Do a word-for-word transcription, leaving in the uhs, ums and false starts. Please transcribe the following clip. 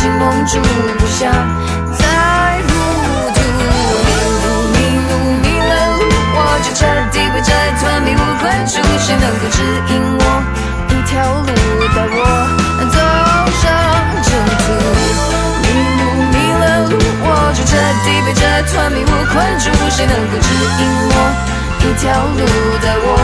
情蒙住，不想再糊涂。迷路迷路迷了路，我就彻底被这团迷雾困住。谁能够指引我一条路，带我走上正途？迷路迷了路，我就彻底被这团迷雾困住。谁能够指引我一条路，带我